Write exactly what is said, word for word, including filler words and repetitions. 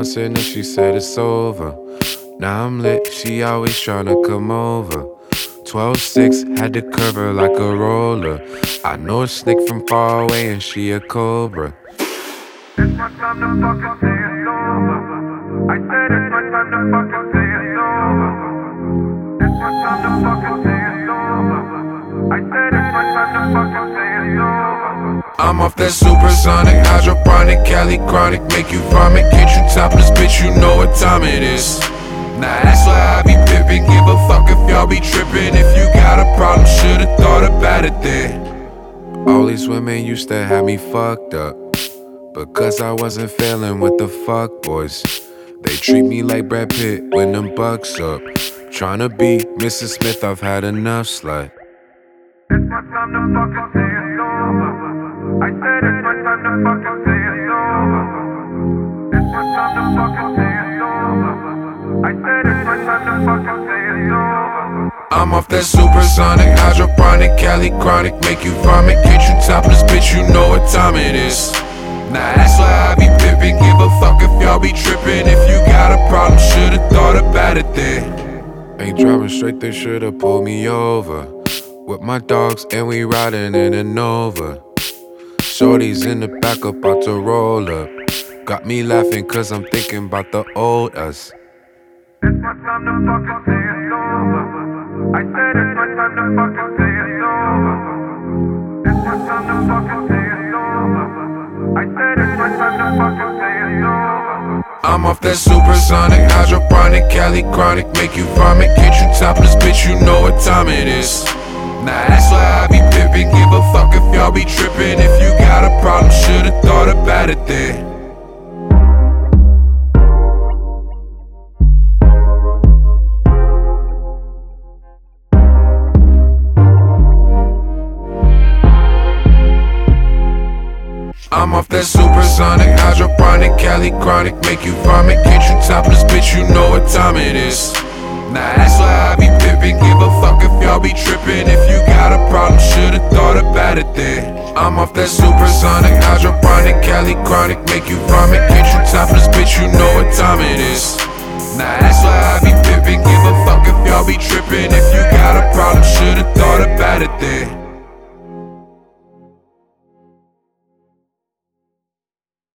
dancing and she said it's over. Now I'm lit, she always tryna come over. twelve six, had to curve her like a roller. I know a snake from far away and she a cobra. It's my time to fucking say it's over. I said it's my time to fucking say it's over. It's my time to fucking say it's over. I said it's my time to fucking say it's over. I'm off that supersonic, hydroponic, Cali chronic, make you vomit, get you topless, bitch, you know what time it is. Now that's why I be pippin', give a fuck if y'all be trippin'. If you got a problem, should've thought about it then. All these women used to have me fucked up because I wasn't feeling with the fuck boys. They treat me like Brad Pitt when them bucks up. Tryna be Missus Smith, I've had enough slut. It's my time to fucking say it's over. I said it's my time to fucking say it's over. It's my time to fucking say it's over. I said it's my time to fucking say it's over. I'm off that supersonic, hydroponic, Cali chronic, make you vomit, get you topless, bitch, you know what time it is. Now that's why I be pippin', give a fuck if y'all be trippin'. If you got a problem, should've thought about it then. Ain't driving straight, they should've pulled me over. With my dogs and we riding in a Nova. Shorty's in the back about to roll up. Got me laughing cause I'm thinking about the old us. It's my time to fucking say it's over. I said it's my time to fucking say it's over. It's my time to fucking say it's over. I said it's my time to fucking say it's over. I'm off that supersonic, hydroponic, Cali chronic, make you vomit, get you topless, bitch, you know what time it is. Now that's why I be pippin', give a fuck if y'all be trippin'. If you got a problem, should've thought about it then. I'm off that supersonic, hydroponic, Cali chronic, make you vomit, get you topless, bitch, you know what time it is. Now that's why I be pippin', give a fuck if y'all be trippin'. If you got a problem, should've thought about it then. I'm off that supersonic, hydroponic, Cali chronic, make you vomit, get you topless, bitch, you know what time it is. Now that's why I be pippin', give a fuck if y'all be trippin'. If you got a problem, should've thought about it then.